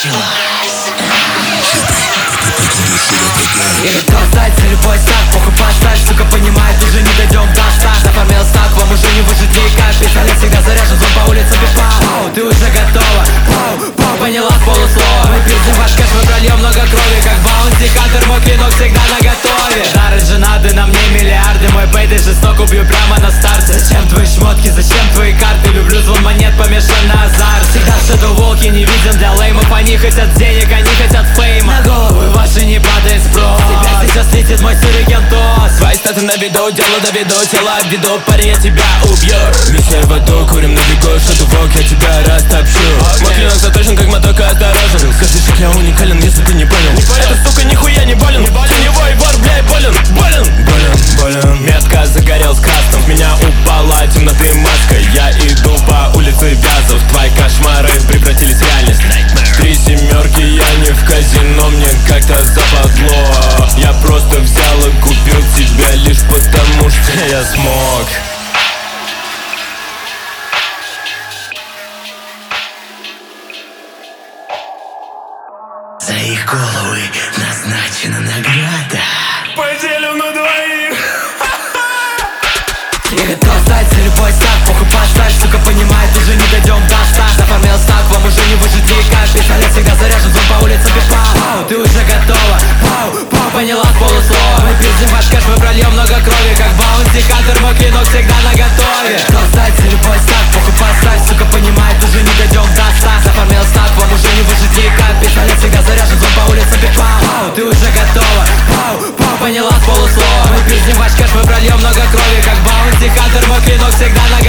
И кто остается, любой стак, похуй поставь, сука, понимает, уже не дойдем до ста. Заформил стак, вам уже не выжить никак. Пистолет всегда заряжен, зон по улице бипал. Ты уже готова, поняла с полуслова. Мы пиздим ваш кэш, мы прольем много крови. Как баунти, кантер, мой клинок всегда наготове. Дары женаты, на мне миллиарды. Мой бейт и жесток убью прямо на старте. Зачем твои шмотки, зачем твои карты? Люблю звон монет, помешан на азарт. Всегда шедоу волки не виден для леймов. Они хотят денег, они хотят фейма. На головы ваши не падает спрос. Тебя сейчас летит мой сюрикентоз. Свои статы на виду, дело доведу, тело обведу, парень, я тебя убью. Миссия в аду, курим на бегу, шатувок, я тебя растопчу. Мой клинок заточен, как моток, осторожен. Каждый шаг я уникален, если ты не понял. Эта сука нихуя не болен. Теневой вор, бля, болен. Метка загорел с красным, в меня упала темноты маска. Я иду по улице Вязов, твои кошмары превратились в реальность. 3 семерки, я не в казино, мне как-то западло. Я просто взял и купил тебя лишь потому, что я смог. За их головы назначена награда. Поделим на двоих. И готов остается, любой стак, похуй поставь, сука, понимает, уже не дойдем до ста. Заформил стак, вам уже не выжить никак. Пистолет всегда заряжен, зон по улице бипал. Ты уже готова, поняла с полуслова. Мы пиздим ваш кэш, мы прольем много крови. Как баунти, кантер, мой клинок всегда наготове. Готов остается, любой стак, похуй поставь, сука, понимает, уже не дойдем до ста. Заформил стак, вам уже не выжить никак. Пистолет всегда заряжен, зон по улице бипал. Ты уже готова, поняла с полуслова. Мы пиздим ваш кэш, мы прольем много крови. Как баунти, кантер, мой клинок всегда наготове.